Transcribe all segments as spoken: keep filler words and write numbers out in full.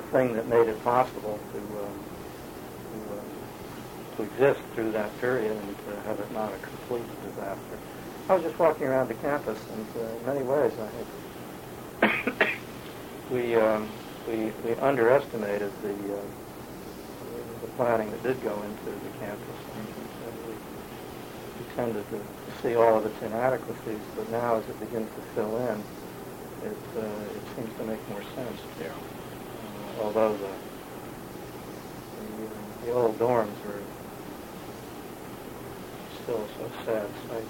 thing that made it possible to, uh, to, uh, to exist through that period and to have it not a complete disaster. I was just walking around the campus, and uh, in many ways, I think we, um, we we underestimated the uh, the planning that did go into the campus. And, and we, we tended to see all of its inadequacies, but now as it begins to fill in, it uh, it seems to make more sense. Yeah. Uh, although the the, uh, the old dorms are still so sad sight.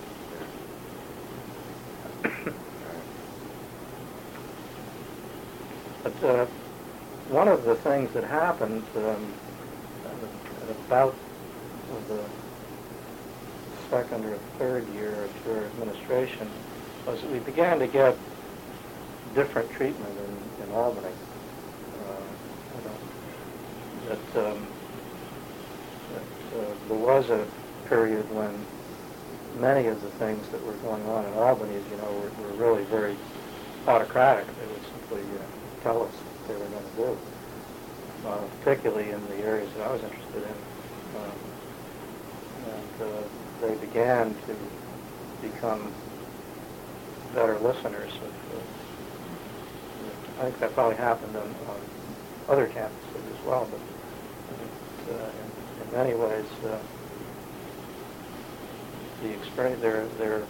But uh, one of the things that happened um, at about the second or third year of your administration was that we began to get different treatment in, in Albany. Uh, that um, that uh, there was a period when many of the things that were going on in Albany, as you know, were, were really very autocratic. They would simply uh, tell us what they were going to do, uh, particularly in the areas that I was interested in. Um, and uh, they began to become better listeners. Of, uh, I think that probably happened on, on other campuses as well, but uh, in, in many ways, uh, the experience, their, their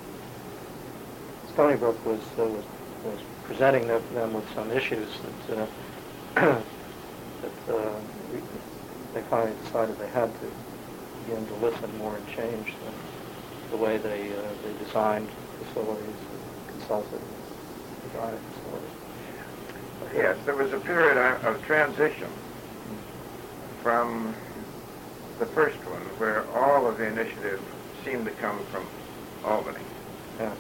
Stony Brook was, uh, was was presenting them, them with some issues that uh, that uh, we, they finally decided they had to begin to listen more and change the, the way they uh, they designed facilities, consulted, designed facilities. Okay. Yes, there was a period of transition from the first one, where all of the initiative seemed to come from Albany, Yes.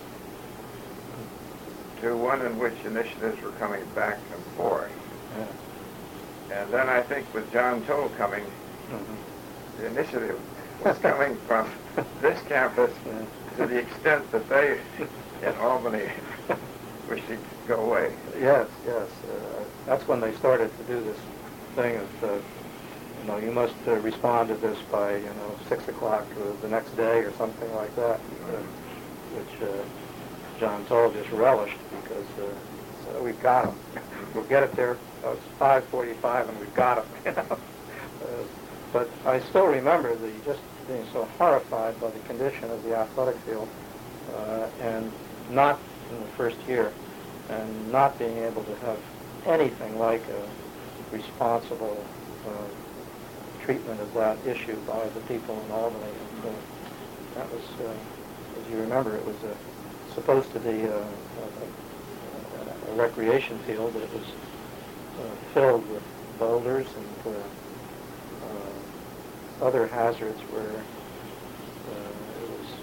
to one in which initiatives were coming back and forth. Yes. And then I think with John Toll coming, Mm-hmm. the initiative was coming from this campus Yes. to the extent that they in Albany wished to go away. Yes, yes. Uh, that's when they started to do this thing of, uh, you know, you must uh, respond to this by, you know, six o'clock the next day or something like that, uh, which uh, John Toll just relished because uh, so we've got them. We'll get it there. Uh, it's five forty-five and we've got them. You know. Uh, but I still remember the just being so horrified by the condition of the athletic field, uh, and not in the first year, and not being able to have anything like a responsible uh, treatment of that issue by the people in Albany. And, uh, that was, uh, as you remember, it was uh, supposed to be a, a, a, a recreation field, but it was uh, filled with boulders and uh, uh, other hazards where uh, it was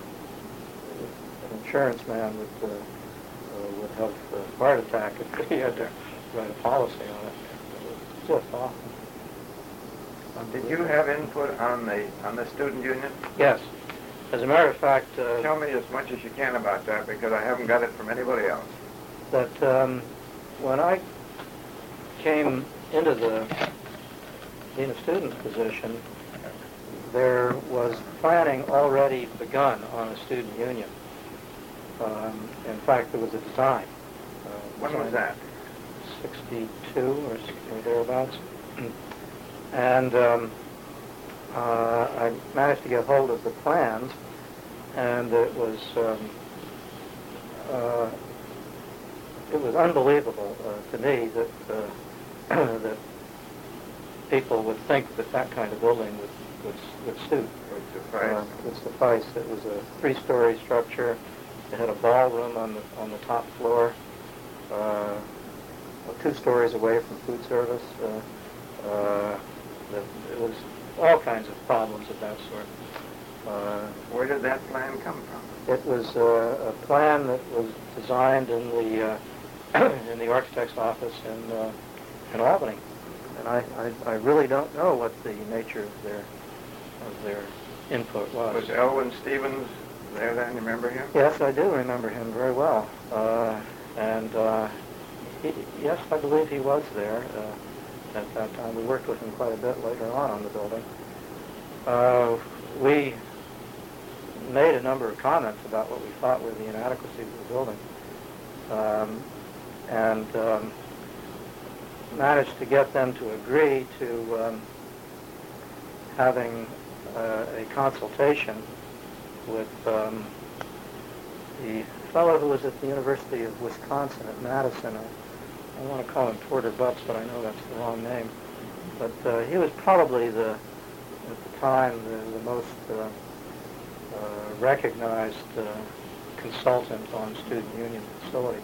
an insurance man would uh, uh, would have a heart attack if he had to write a policy on it. It was just awful. Did you have input on the on the student union? Yes. As a matter of fact, uh, tell me as much as you can about that, because I haven't got it from anybody else. That um, when I came into the Dean of Students position, there was planning already begun on a student union. Um, in fact, there was a design. Uh, when was that? sixty-two or, or thereabouts. And um, uh, I managed to get hold of the plans, and it was um, uh, it was unbelievable uh, to me that uh, that people would think that that kind of building would would, would suit. Would suffice. Uh, would suffice. It was a three-story structure. It had a ballroom on the on the top floor, uh, two stories away from food service. Uh, uh, It was all kinds of problems of that sort. Uh, Where did that plan come from? it was uh, a plan that was designed in the uh, in the architect's office in uh, in Albany, and I, I I really don't know what the nature of their of their input was. Was Elwin Stevens there then? You remember him? Yes, I do remember him very well, uh, and uh, he, yes, I believe he was there. Uh, at that time. We worked with him quite a bit later on on the building. Uh, we made a number of comments about what we thought were the inadequacies of the building, um, and um, managed to get them to agree to um, having uh, a consultation with um, the fellow who was at the University of Wisconsin at Madison. I, I want to call him Porter Butts, but I know that's the wrong name. But uh, he was probably the, at the time, the, the most uh, uh, recognized uh, consultant on student union facilities.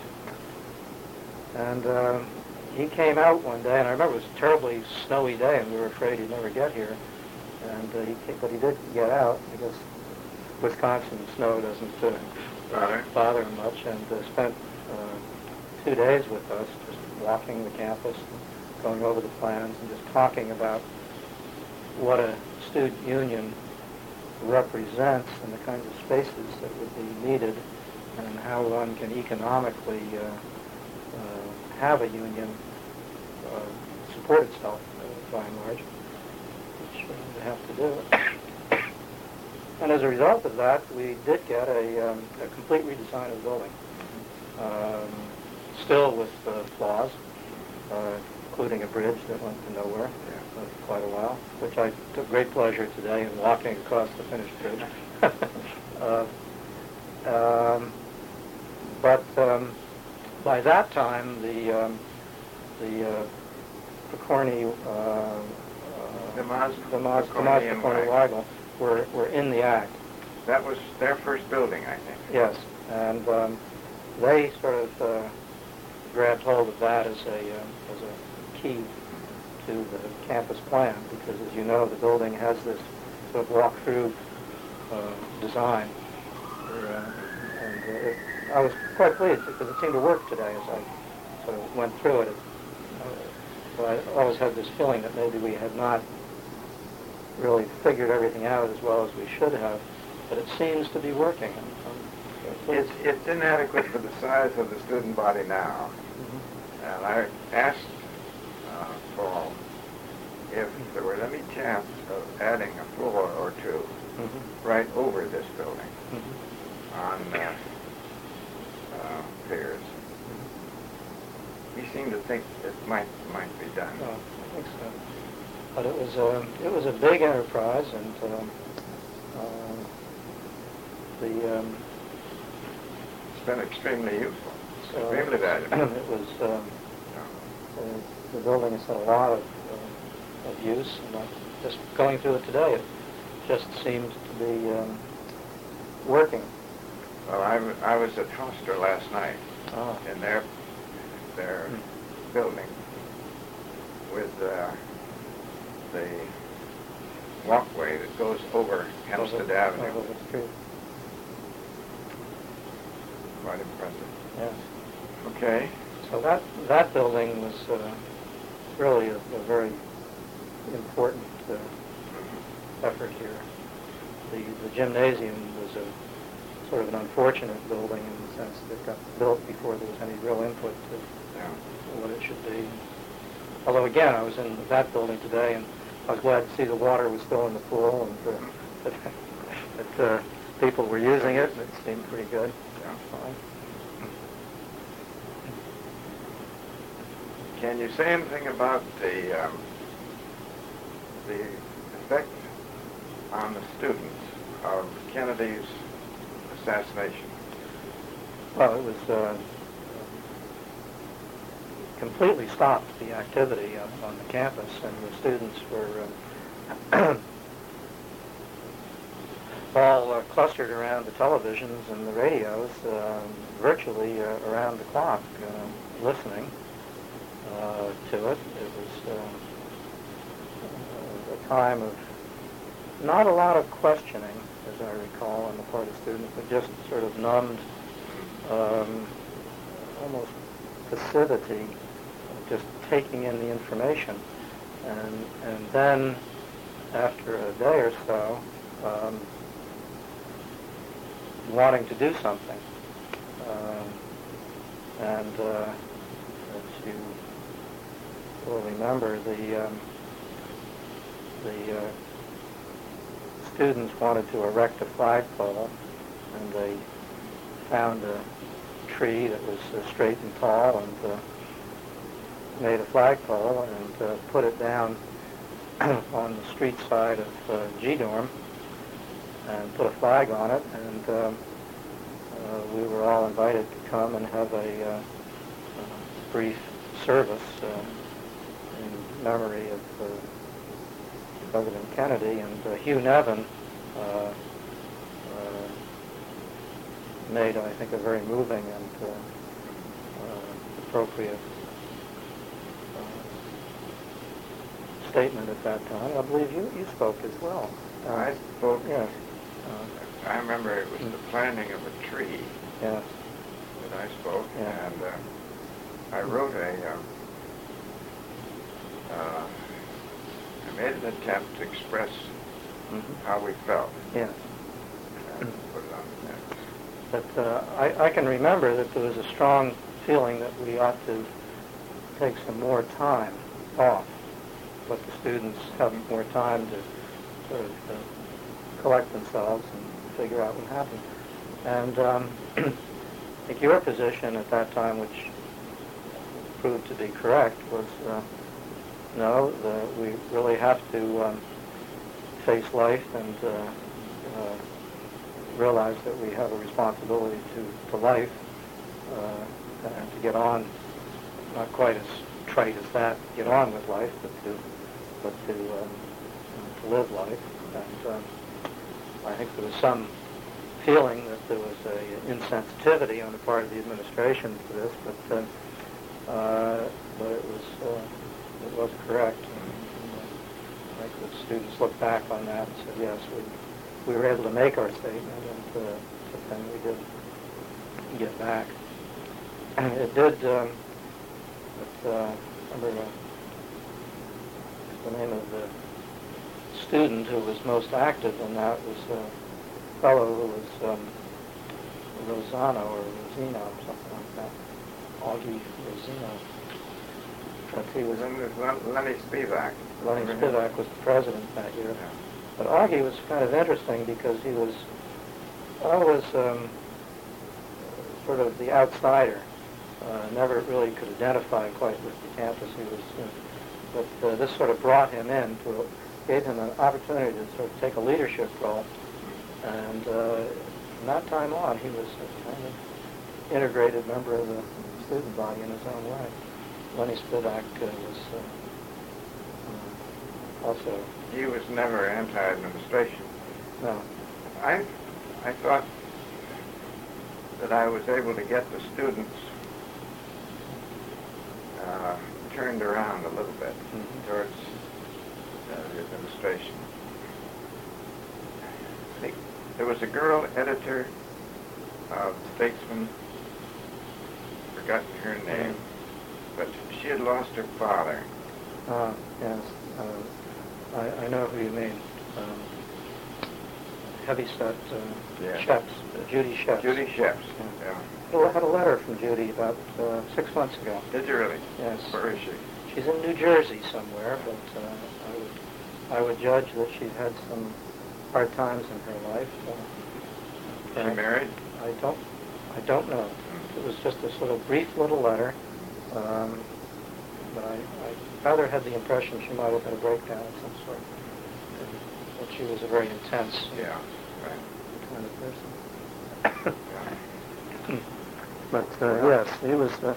And uh, he came out one day, and I remember it was a terribly snowy day, and we were afraid he'd never get here. And uh, he came, but he did get out because Wisconsin snow doesn't uh, Bother. bother him much, and uh, spent uh, two days with us, just walking the campus, going over the plans, and just talking about what a student union represents and the kinds of spaces that would be needed, and how one can economically uh, uh, have a union uh, support itself uh, by and large, which uh, we have to do. And as a result of that, we did get a, um, a complete redesign of the building, um, still with uh, flaws, uh, including a bridge that went to nowhere uh, for quite a while, which I took great pleasure today in walking across the finished bridge. uh, um, but um, by that time, the um, the uh, Picorni, uh, uh, DeMoss, DeMoss, Picorni DeMoss, and Picorni, Weigel. Weigel were were in the act. That was their first building, I think. Yes, and um, they sort of uh, grabbed hold of that as a uh, as a key to the campus plan, because, as you know, the building has this sort of walk-through uh, design. Uh, and uh, it, I was quite pleased because it seemed to work today as I sort of went through it. Uh, so I always had this feeling that maybe we had not really figured everything out as well as we should have, but it seems to be working. I'm, I'm It's, it's inadequate for the size of the student body now. Mm-hmm. And I asked uh, Paul if there were any chance of adding a floor or two Mm-hmm. right over this building Mm-hmm. on uh, uh, piers. He seemed to think it might might be done. Oh, I think so. But it was a it was a big enterprise, and um, uh, the um, It's been extremely useful, so extremely valuable. it was um, uh, the building has had a lot of uh, of use, and uh, just going through it today, it just seemed to be um, working. Well, I, w- I was at Foster last night Oh. in their their Hmm. building with uh, the walkway that goes over Hempstead Over- Avenue. over the street. Quite impressive. Yes. Okay. So that that building was uh, really a, a very important uh, effort here. The the gymnasium was a sort of an unfortunate building in the sense that it got built before there was any real input to Yeah. what it should be. Although again, I was in that building today, and I was glad to see the water was still in the pool, and uh, that, that uh, people were using it, and it seemed pretty good. Yeah. Fine. Can you say anything about the um, the effect on the students of Kennedy's assassination? Well, it was uh, completely stopped the activity on, on the campus, and the students were uh, all uh, clustered around the televisions and the radios, uh, virtually uh, around the clock, uh, listening uh, to it. It was uh, a time of not a lot of questioning, as I recall, on the part of students, but just sort of numbed, um, almost passivity, just taking in the information. And, and then, after a day or so, um, wanting to do something. Um, and uh, as you will remember, the um, the uh, students wanted to erect a flagpole, and they found a tree that was uh, straight and tall, and uh, made a flagpole and uh, put it down on the street side of uh, G-Dorm, and put a flag on it, and um, uh, we were all invited to come and have a, uh, a brief service uh, in memory of uh, President Kennedy. And uh, Hugh Nevin uh, uh, made, I think, a very moving and uh, uh, appropriate uh, statement at that time. I believe you, you spoke as well. Uh, I spoke. Yes. Uh, I remember it was the planting of a tree yes. that I spoke, Yeah. and uh, I wrote a. Um, uh, I made an attempt to express Mm-hmm. how we felt. Yes. And put it on the net. But uh, I, I can remember that there was a strong feeling that we ought to take some more time off, let the students have more time to sort of uh, collect themselves and figure out what happened. And um, I think your position at that time, which proved to be correct, was uh, no, the, we really have to um, face life and uh, uh, realize that we have a responsibility to, to life uh, and to get on, not quite as trite as that, get on with life, but to, but to, um, to live life. And um, I think there was some feeling that there was a insensitivity on the part of the administration to this, but uh, uh, but it was uh, it was correct. I think the students look back on that and said, yes, we, we were able to make our statement, and uh, but then we did get back. And it did, um, but, uh, I remember uh, the name of the student who was most active in that was a fellow who was um, Rosano or Rosino or something like that, Augie Rosino. But he was Then there's Len- Lenny Spivak. Lenny Spivak was the president that year. Yeah. But Augie was kind of interesting because he was always um, sort of the outsider. Uh, never really could identify quite with the campus. He was, uh, but uh, this sort of brought him in, to, gave him an opportunity to sort of take a leadership role. And uh, from that time on, he was a kind of integrated member of the student body in his own way. Lenny Spivak uh, was uh, uh, also... He was never anti-administration. No. I, I thought that I was able to get the students uh, turned around a little bit Mm-hmm. towards uh, the administration. I think there was a girl editor of Statesman, forgotten her name, but she had lost her father. Uh, yes. Uh, I, I know who you mean. Um, heavyset uh, Yeah. Sheps, uh, Judy Sheps. Judy Sheps. Yeah. Yeah. I had a letter from Judy about uh, six months ago. Did you really? Yes. Where is she? She's in New Jersey somewhere, but uh, I would I would judge that she's had some hard times in her life. Uh, Is she married? I don't I don't know. It was just a sort of brief little letter, um, but I, I rather had the impression she might have had a breakdown of some sort. That she was a very intense Yeah. Right. kind of person. Yeah. But uh, yes, he was. Uh,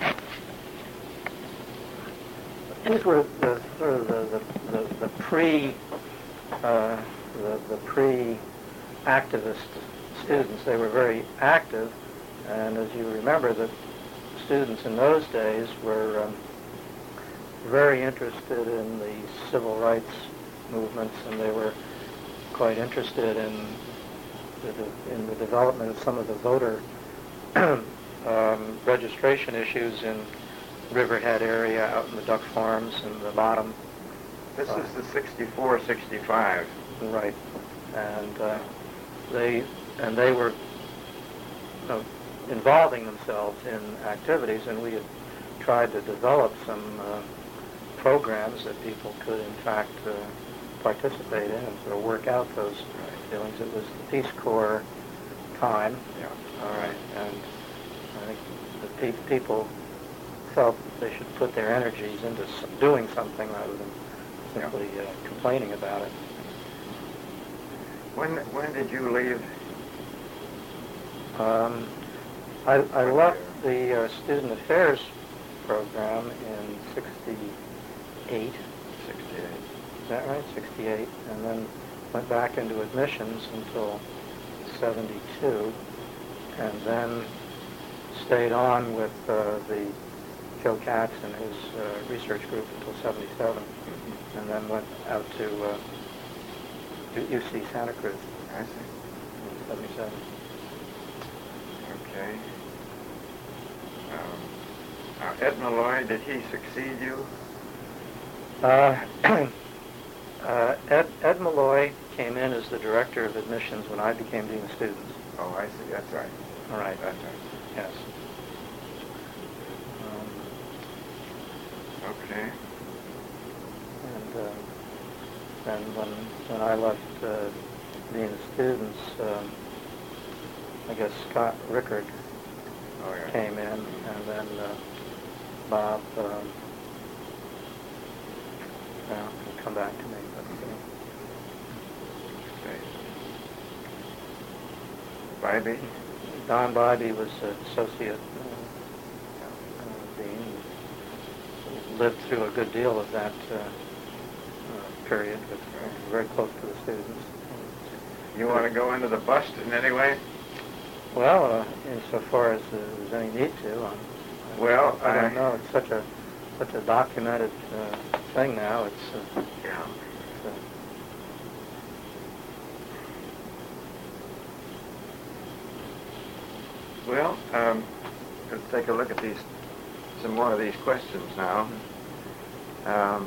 these were the sort of the the, the, the pre uh, the, the pre activist students. They were very active, and as you remember, the students in those days were um, very interested in the civil rights movements, and they were quite interested in the, de- in the development of some of the voter um, registration issues in Riverhead area, out in the duck farms and the bottom. This Uh, is the sixty-four, sixty-five. Right, and uh, they and they were you know, involving themselves in activities, and we had tried to develop some uh, programs that people could, in fact, uh, participate in and sort of work out those feelings. It was the Peace Corps time. Yeah. All right. And I think the pe- people felt that they should put their energies into s- doing something rather than simply uh, complaining about it. When when did you leave? Um, I, I left the uh, Student Affairs program in sixty-eight. sixty-eight. Is that right? sixty-eight. And then went back into admissions until seventy-two. And then stayed on with uh, the Joe Katz and his uh, research group until seventy-seven. Mm-hmm. And then went out to uh, U C Santa Cruz. I see. In seventy-seven. Okay. Um, now, Ed Malloy, did he succeed you? Uh, uh, Ed, Ed Malloy came in as the director of admissions when I became dean of students. Oh, I see. That's right. All right. That's right. Yes. Um, Okay. and uh, then when when I left uh, dean of students, um, I guess Scott Rickard Oh, yeah. came in, and then uh, Bob. Um, well, he'll come back to me. But, uh, Okay. Bybee? Don Bybee was uh, associate uh, uh, dean. He lived through a good deal of that uh, uh, period, but uh, very close to the students. You want to go into the bust in any way? Well, uh, insofar as uh, there's any need to. Um, Well, I, I don't I- know. It's such a such a documented uh, thing now. It's, uh, Yeah. it's uh, Well, um, let's take a look at these, some more of these questions now. Um,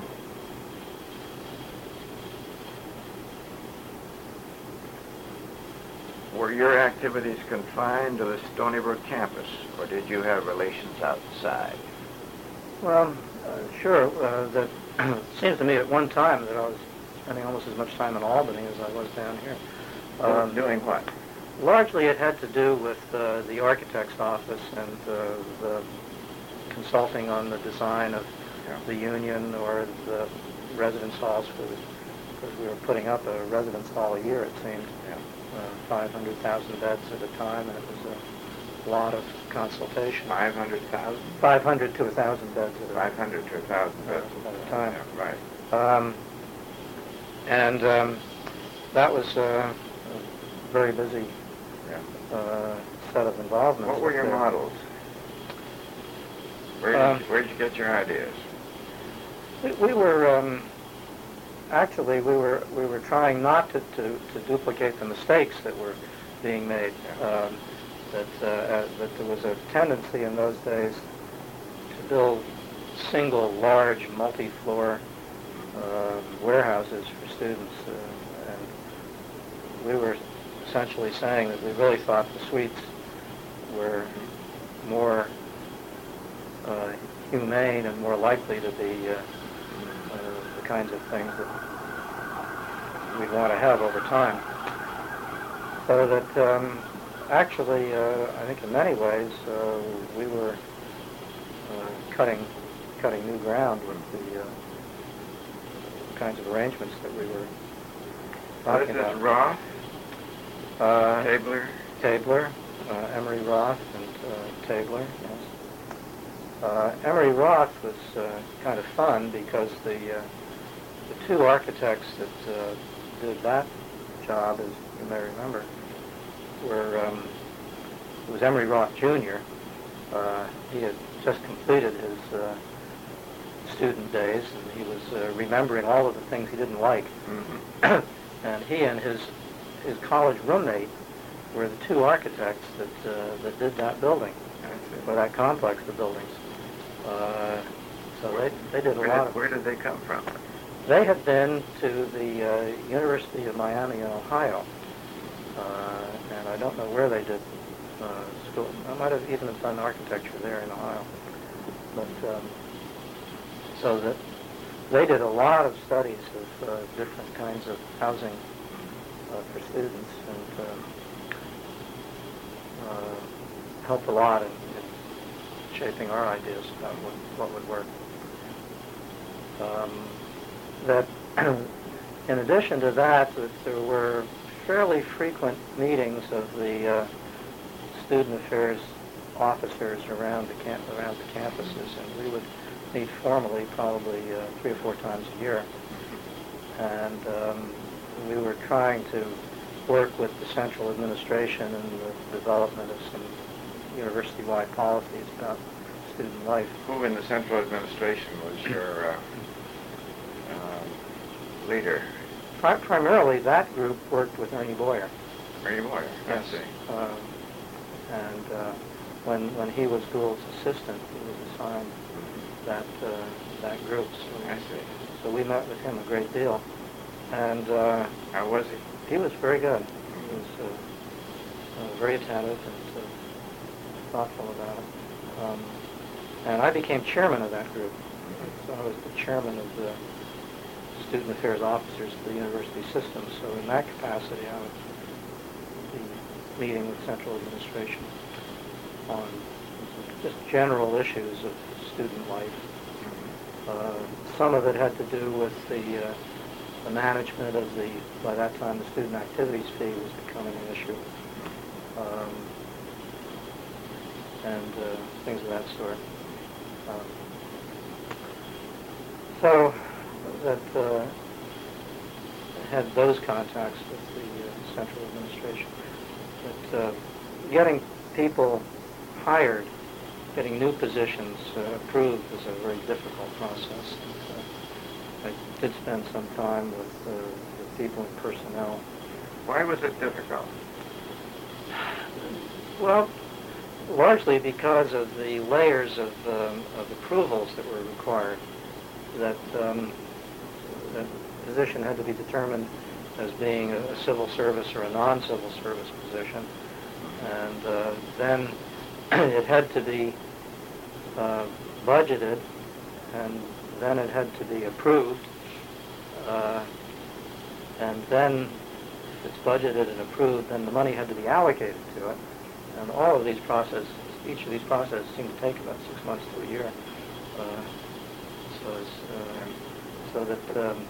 were your activities confined to the Stony Brook campus, or did you have relations outside? well, uh, sure. Uh, that it seems to me at one time that I was spending almost as much time in Albany as I was down here. Um, doing what? Largely, it had to do with uh, the architect's office and uh, the consulting on the design of Yeah. the union or the residence halls, for the, because we were putting up a residence hall a year, it seemed, Yeah. uh, five hundred thousand beds at a time, and it was a lot of consultation. Five hundred thousand? five hundred to one thousand beds at a Five hundred to a thousand beds. At a time. Yeah, right. Um, and um, that was uh, a very busy Yeah. uh, set of involvements. What were your there. models? Where did, Um, you, where did you get your ideas? We, we were um, actually we were we were trying not to, to, to duplicate the mistakes that were being made. Um, that uh, uh, that there was a tendency in those days to build single, large, multi-floor uh, warehouses for students, uh, and we were essentially saying that we really thought the suites were more uh, humane and more likely to be uh, uh, the kinds of things that we'd want to have over time. So that um, actually, uh, I think in many ways, uh, we were uh, cutting cutting new ground with the uh, kinds of arrangements that we were What is talking this, about. Roth? Uh, Tabler? Tabler, uh, Emery Roth, and uh, Tabler, yes. Uh, Emery Roth was uh, kind of fun because the uh, the two architects that uh, did that job, as you may remember, were um, it was Emery Roth Junior Uh, he had just completed his uh, student days, and he was uh, remembering all of the things he didn't like. Mm-hmm. And he and his his college roommate were the two architects that uh, that did that building, or that complex of buildings. Uh, so they they did a Where lot did, of. where did they come from? They had been to the uh, University of Miami in Ohio, uh, and I don't know where they did uh, school. I might have even done architecture there in Ohio. But um, so that they did a lot of studies of uh, different kinds of housing uh, for students, and uh, uh, helped a lot in, in shaping our ideas about what, what would work. Um, that, in addition to that, that there were fairly frequent meetings of the uh, student affairs officers around the camp, around the campuses, and we would meet formally probably uh, three or four times a year. And um, we were trying to work with the central administration in the development of some university-wide policies about student life. Who in the central administration was your uh, um, leader? Pri- primarily, that group worked with Ernie Boyer. Ernie Boyer, I see. Um, and uh, when when he was Gould's assistant, he was assigned that uh, that group. So, I see. So we met with him a great deal, and uh, how was he? He was very good. He was uh, uh, very attentive and uh, thoughtful about it. Um, and I became chairman of that group. So I was the chairman of the student affairs officers of the university system. So in that capacity, I would be meeting with central administration on just general issues of student life. Uh, some of it had to do with the, uh, the management of the, by that time, the student activities fee was becoming an issue. Um, and uh, things of that sort. Um, so that uh, had those contacts with the uh, central administration. But uh, getting people hired, getting new positions uh, approved was a very difficult process. And, uh, I did spend some time with uh, the people in personnel. Why was it difficult? Well, largely because of the layers of, um, of approvals that were required. That, um, that the position had to be determined as being a, a civil service or a non-civil service position. And uh, then it had to be uh, budgeted, and then it had to be approved. Uh, and then if it's budgeted and approved, then the money had to be allocated to it. And all of these processes, each of these processes seem to take about six months to a year. Uh, so, it's, uh, so that um,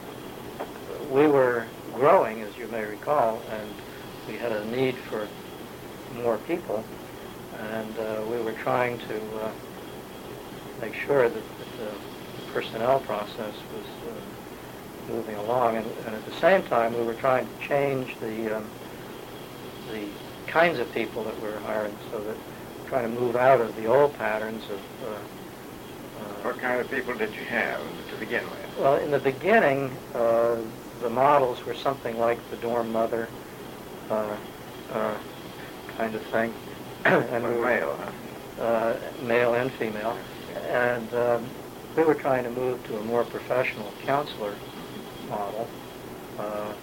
we were growing, as you may recall, and we had a need for more people, and uh, we were trying to uh, make sure that, that the personnel process was uh, moving along, and, and at the same time we were trying to change the um, the kinds of people that we were hiring, so that we're trying to move out of the old patterns of uh, uh, what kind of people did you have to begin with? Well, in the beginning, uh, the models were something like the dorm mother uh, uh, kind of thing. and we were, male, huh? Uh, male and female. And um, we were trying to move to a more professional counselor model. Uh,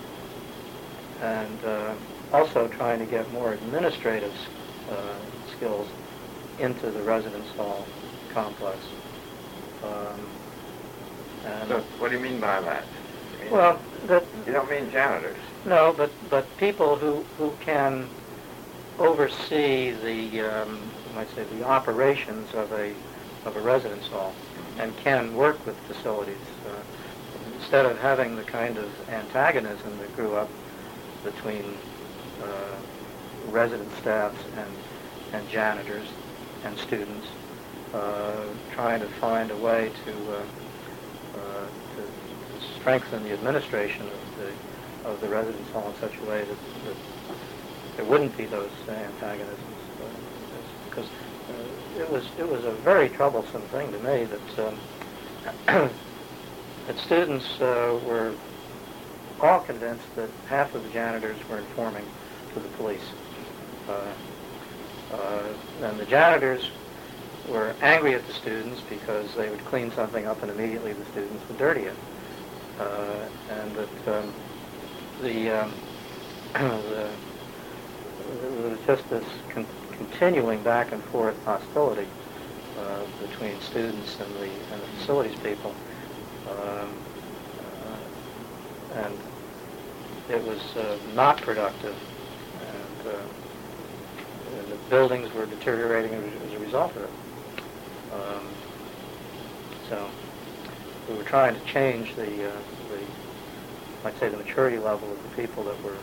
and uh, also trying to get more administrative uh, skills into the residence hall complex. Um, and So what do you mean by that? You mean- well, that You don't mean janitors? no, but but people who who can oversee the um, you might say the operations of a of a residence hall and can work with facilities uh, instead of having the kind of antagonism that grew up between uh, resident staffs and and janitors and students, uh, trying to find a way to, uh, uh, to to strengthen the administration of the of the residence hall in such a way that, that there wouldn't be those antagonisms, uh, because uh, it was it was a very troublesome thing to me that um, that students uh, were all convinced that half of the janitors were informing to the police, uh, uh, and the janitors were angry at the students because they would clean something up and immediately the students would dirty it, uh, and that um, the, um, the there was just this con- continuing back and forth hostility uh, between students and the and the facilities people, Um, uh, and it was uh, not productive, and, uh, and the buildings were deteriorating as, as a result of it. Um, so we were trying to change the, uh, the, I'd say, the maturity level of the people that were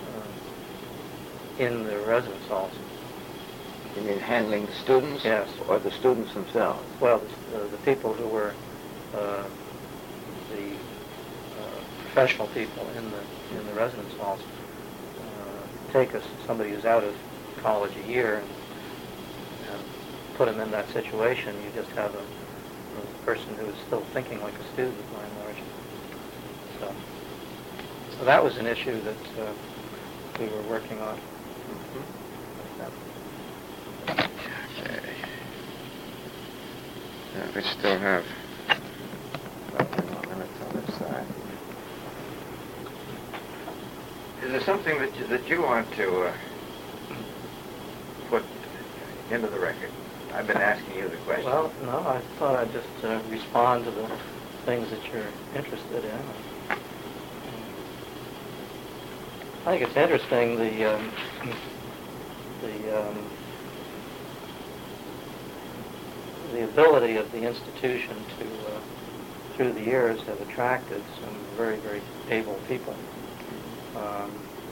uh, in the residence halls. You mean handling the students? Yes. Or the students themselves? Well, the, uh, the people who were uh, the uh, professional people in the in the residence halls. Uh, take us somebody who's out of college a year and, and put them in that situation. You just have a, a person who is still thinking like a student, by and large. So, so that was an issue that uh, we were working on. Okay. Yeah, we still have about ten more minutes on this side. Is there something that you, that you want to uh, put into the record? I've been asking you the question. Well, no, I thought I'd just uh, respond to the things that you're interested in. I think it's interesting, the um, the um, the ability of the institution to, uh, through the years, have attracted some very, very able people. Um,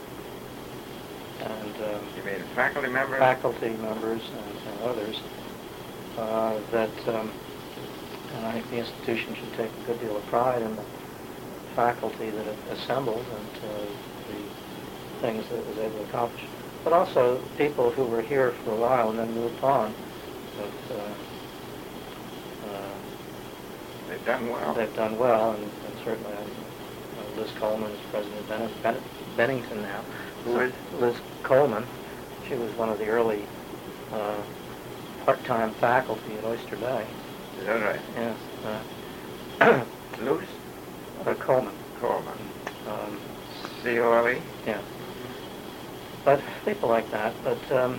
and um, You mean faculty members? faculty members and, and others uh, that, um, and I think the institution should take a good deal of pride in the faculty that it assembled and uh, the things that it was able to accomplish. But also people who were here for a while and then moved on. But, uh, uh, They've done well. They've done well, and, and certainly uh, Liz Coleman is president of Ben- Ben- Bennington now. Who is? Liz Coleman. She was one of the early uh, part-time faculty at Oyster Bay. Is that right? Yes. Uh, Luce uh, Coleman. Coleman. Um, C O L E? yeah. But people like that. But um,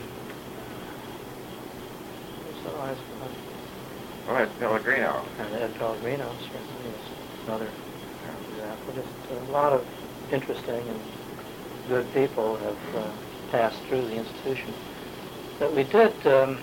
so I, Oh, it's Pellegrino. and Ed Pellegrino certainly is another example. Just a lot of interesting and good people have uh, passed through the institution. But we did um,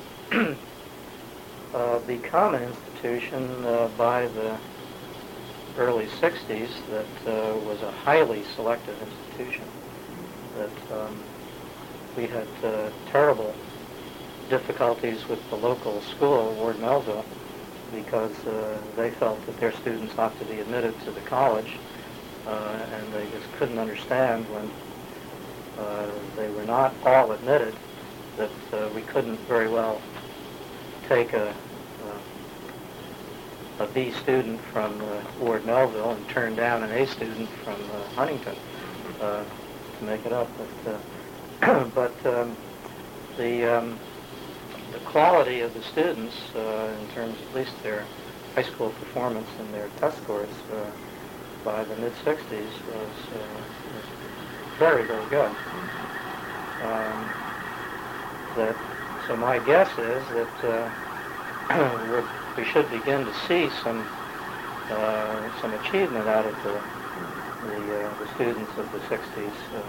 uh, become an institution uh, by the early sixties that uh, was a highly selective institution. That um, we had uh, terrible difficulties with the local school, Ward Melville, because uh, they felt that their students ought to be admitted to the college, uh, and they just couldn't understand when uh, they were not all admitted, that uh, we couldn't very well take a, a, a B student from uh, Ward Melville and turn down an A student from uh, Huntington uh, to make it up. But, uh, but um, the um, the quality of the students, uh, in terms of at least their high school performance and their test scores uh, by the mid-sixties was, uh, was very, very good. Um, that, so my guess is that uh, we're, we should begin to see some uh, some achievement out of the the, uh, the students of the sixties. Uh,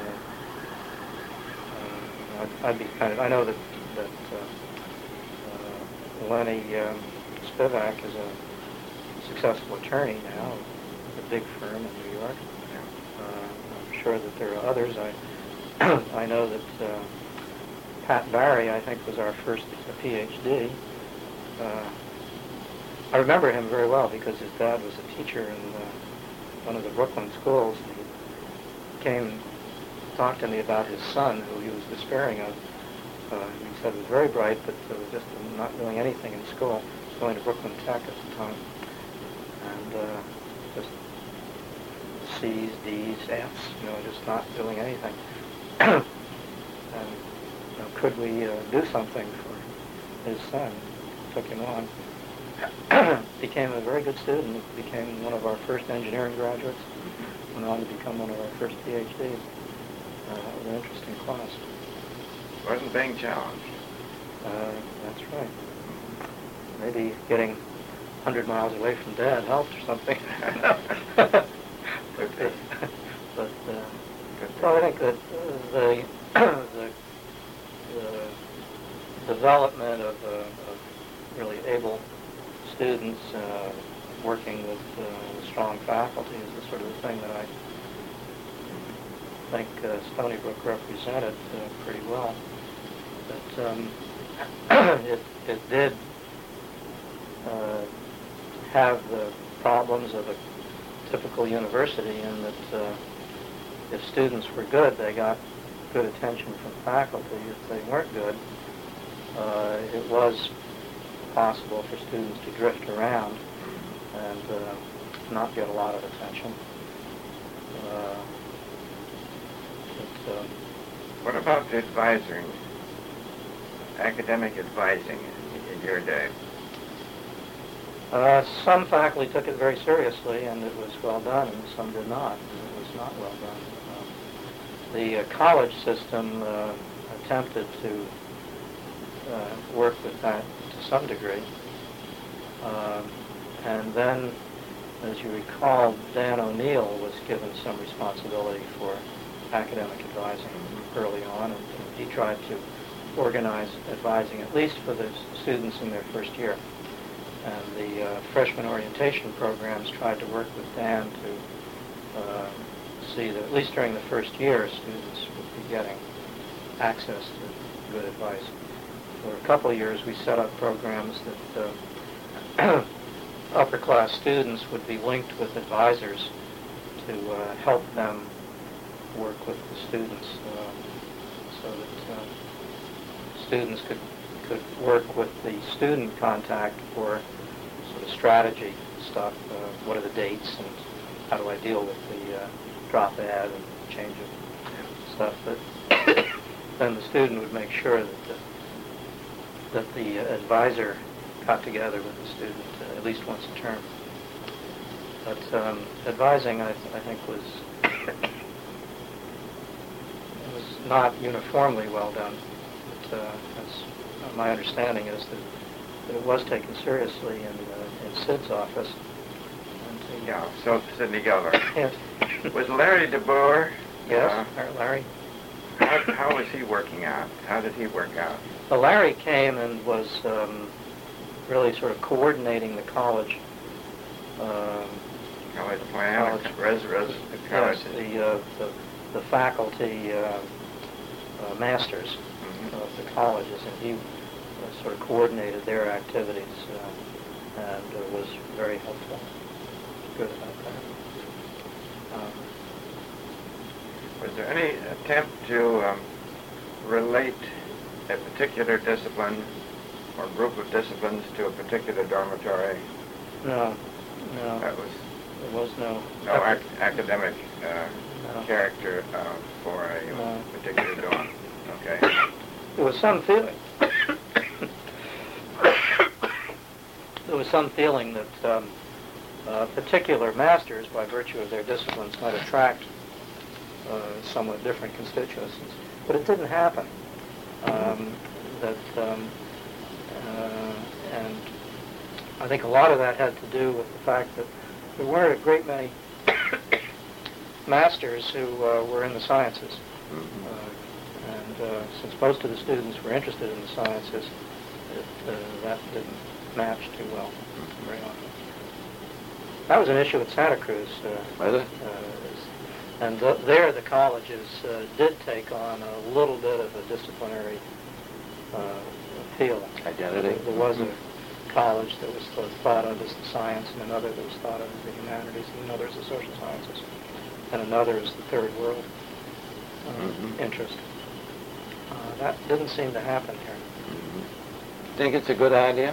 uh, I'd, I'd be kind of, I know that that. Uh, Lenny um, Spivak is a successful attorney now with a big firm in New York. Uh, I'm sure that there are others. I I know that uh, Pat Barry, I think, was our first P H D. Uh, I remember him very well because his dad was a teacher in uh, one of the Brooklyn schools. And he came and talked to me about his son, who he was despairing of. Uh, he said was very bright, but uh, was just not doing anything in school. He was going to Brooklyn Tech at the time. And uh, just C's, D's, F's, you know, just not doing anything. And you know, could we uh, do something for his son? Took him on. Became a very good student. He became one of our first engineering graduates. Went on to become one of our first P H Ds. Uh, that was an interesting class. Wasn't being challenged. Uh, that's right. Maybe getting hundred miles away from Dad helped or something. Could be. But uh, Could be. well, I think that uh, the, the the development of, uh, of really able students uh, working with, uh, with strong faculty is the sort of the thing that I think uh, Stony Brook represented uh, pretty well. But um, it, it did uh, have the problems of a typical university in that uh, if students were good, they got good attention from faculty. If they weren't good, uh, it was possible for students to drift around and uh, not get a lot of attention. Uh, but, uh, What about the advising, academic advising in your day? Uh, some faculty took it very seriously, and it was well done, and some did not, and it was not well done. Um, the uh, college system uh, attempted to uh, work with that to some degree. Um, and then, as you recall, Dan O'Neill was given some responsibility for academic advising early on, and, and he tried to organize advising, at least for the students in their first year. And the uh, freshman orientation programs tried to work with Dan to uh, see that at least during the first year, students would be getting access to good advice. For a couple of years, we set up programs that uh, upper-class students would be linked with advisors to uh, help them work with the students, uh, so that uh, students could could work with the student contact for sort of strategy stuff. Uh, what are the dates, and how do I deal with the uh, drop ad and change of stuff? But then the student would make sure that the, that the advisor got together with the student uh, at least once a term. But um, advising, I, th- I think, was was not uniformly well done. But, uh, that's, my understanding is that, that it was taken seriously in, uh, in Sid's office. And, uh, Yeah, so Sidney Gellar. Yes. Was Larry DeBoer? Yes, Uh, Larry. how, how was he working out? How did he work out? Well, Larry came and was um, really sort of coordinating the college. Um, College plan, college, res, res, yes, college. the, uh, the the faculty uh, uh, masters Mhm. of the colleges, and he uh, sort of coordinated their activities uh, and uh, was very helpful. Good about that. Um, Was there any attempt to um, relate a particular discipline or group of disciplines to a particular dormitory? no, no, That was there was no. no ac- academic uh, No. character uh, for a No. particular dorm. Okay. There was some feeling. There was some feeling that um, uh, particular masters, by virtue of their disciplines, might attract uh, somewhat different constituencies, but it didn't happen. Um, that um, uh, and I think a lot of that had to do with the fact that there weren't a great many masters who uh, were in the sciences. Mhm. Uh, and uh, since most of the students were interested in the sciences, it, uh, that didn't match too well very often. That was an issue at Santa Cruz. Uh, Was it? uh, and th- there the colleges uh, did take on a little bit of a disciplinary uh, appeal. Identity. There was a college that was th- thought of as the science, and another that was thought of as the humanities, and another as the social sciences, and another as the third world uh, Mhm. interest. Uh, that didn't seem to happen here. Mm-hmm. Think it's a good idea?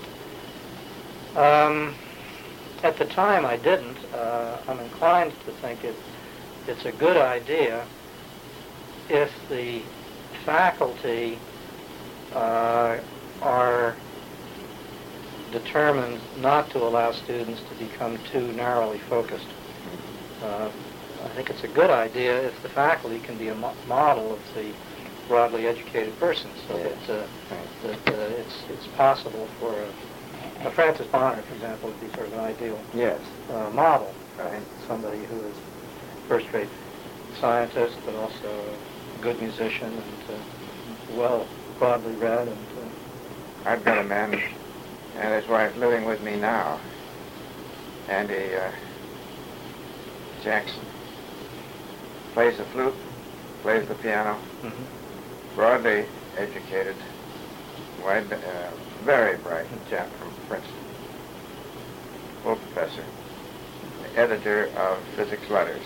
Um, at the time, I didn't. Uh, I'm inclined to think it, it's a good idea if the faculty uh, are determined not to allow students to become too narrowly focused. Uh, I think it's a good idea if the faculty can be a mo- model of the broadly educated person, so Yes. that, uh, Right. that uh, it's, it's possible for a Now, Francis Bonner, for example, would be sort of an ideal Yes. uh, model. Right. Somebody who is first-rate scientist, but also a good musician and uh, well, broadly read. And uh, I've got a man and his wife living with me now, Andy uh, Jackson. Plays the flute, plays the piano, mhm. broadly educated, wide, uh, very bright chap from Princeton, full professor, editor of physics letters.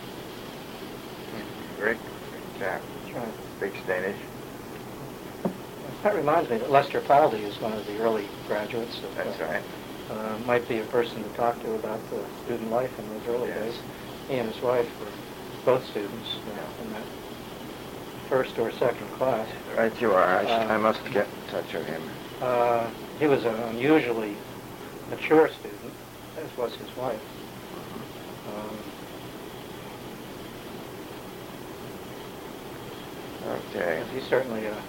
Great chap, That's right. speaks Danish. That reminds me that Lester Faldy is one of the early graduates. Of, That's uh, right. Uh, might be a person to talk to about the student life in those early Yes. days. He and his wife were both students uh, in that first or second class. Right you are. I, sh- Uh, I must get in touch with him. Uh, he was an unusually mature student, as was his wife. Um, Okay. and he certainly, uh,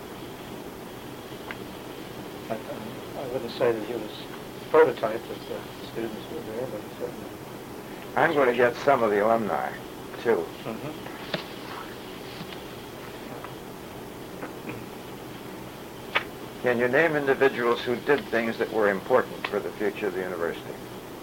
I, I wouldn't say that he was prototype of the students who were there, but he certainly. I'm going to get some of the alumni, too. Mhm. Can you name individuals who did things that were important for the future of the university?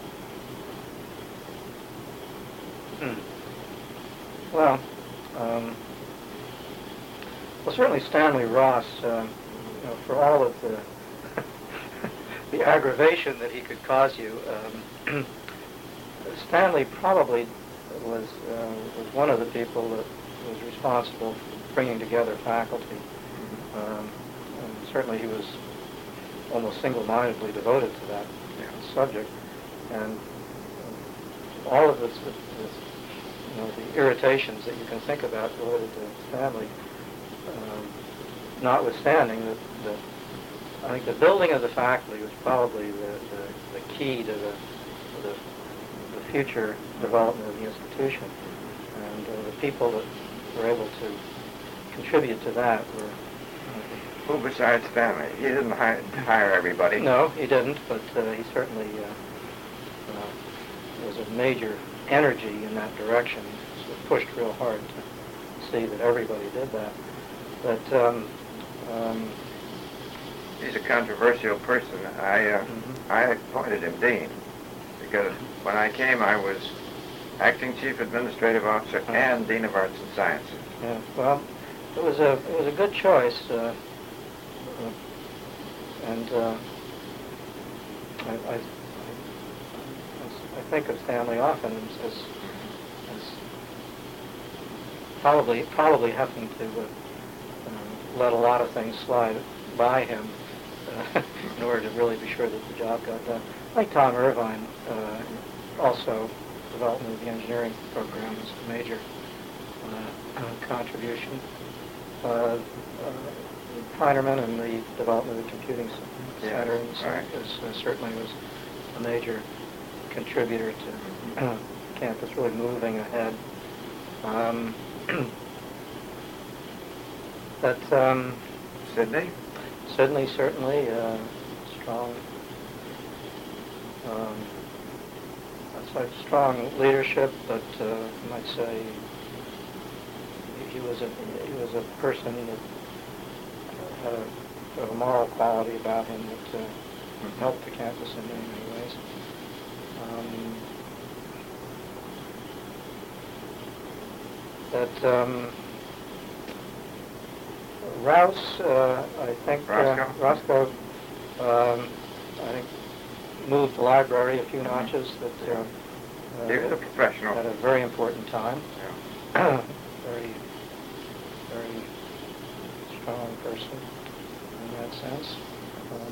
Hmm. Well, um, well, certainly Stanley Ross, um, you know, for all of the the aggravation that he could cause you, um, Stanley probably was uh, was one of the people that was responsible for bringing together faculty. Um, and certainly, he was almost single-mindedly devoted to that Yeah. subject, and uh, all of this, this, you know, the irritations that you can think about related to Stanley, um, notwithstanding, that the, I think the building of the faculty was probably the, the, the key to the, the, the future development of the institution, and uh, the people that were able to contribute to that were. Uh, Who besides Stanley? He didn't hire, hire everybody. No, he didn't, but uh, he certainly uh, uh, was a major energy in that direction. So pushed real hard to see that everybody did that. But um, um, He's a controversial person. I uh, Mhm. I appointed him dean because when I came, I was acting chief administrative officer Uh-huh. and dean of arts and sciences. yeah, well, it was a it was a good choice, uh, uh, and uh, I, I, I I think of Stanley often as, as, as probably probably having to uh, um, let a lot of things slide by him uh, in order to really be sure that the job got done. Like Tom Irvine, uh, also development of the engineering program was a major uh, uh, contribution. Uh, uh, Heinerman and the development of the computing c- Yeah, center and so right. was, uh, certainly was a major contributor to uh, campus really moving ahead. Um, but um, Sydney? Sydney certainly uh, strong. Um, I'd say strong leadership, but uh, I might say he was a he was a person that had a, sort of a moral quality about him that uh, Mhm. helped the campus in many, many ways. Um, but um, Rouse, uh, I think uh, Roscoe? Roscoe, um, I think moved the library a few notches. That uh, uh, He was a professional. at a very important time. Yeah. very, very strong person in that sense. Um,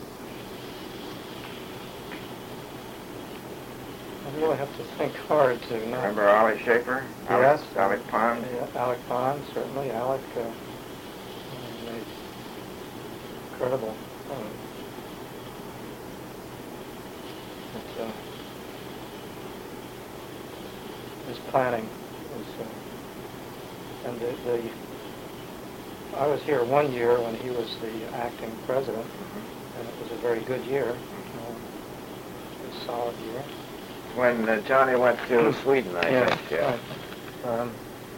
I really have to think hard to not... Remember Ollie Schaefer? Yes. Alec, Alec Pond? Yeah, Alec Pond, certainly. Alec uh, uh, made incredible... Um, but, uh, his planning was... Uh, and the, the... I was here one year when he was the acting president, Mhm. and it was a very good year, uh, a solid year. When uh, Johnny went to Sweden, I Yeah, think. Yeah. right. Um,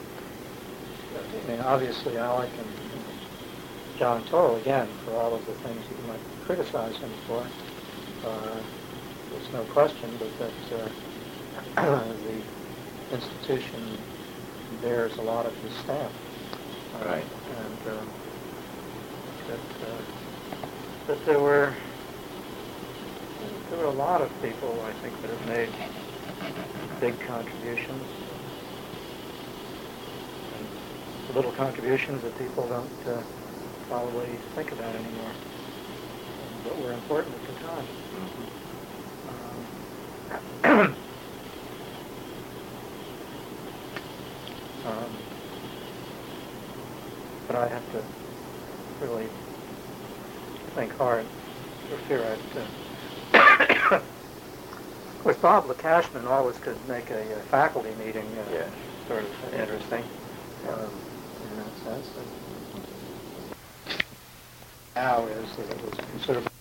I mean, obviously, Alec and John Toll, again, for all of the things that you might criticize him for, uh, there's no question but that uh, the institution bears a lot of his stamp. Uh, Right. And um, that, uh, that there were there were a lot of people, I think, that have made big contributions, and little contributions that people don't uh, probably think about anymore, but were important at the time. Um, um, but I have to really think hard for fear I'd... Uh, of course, Bob Lacashman always could make a, a faculty meeting uh, Yeah. sort of interesting um, in that sense. And now is that it was considerably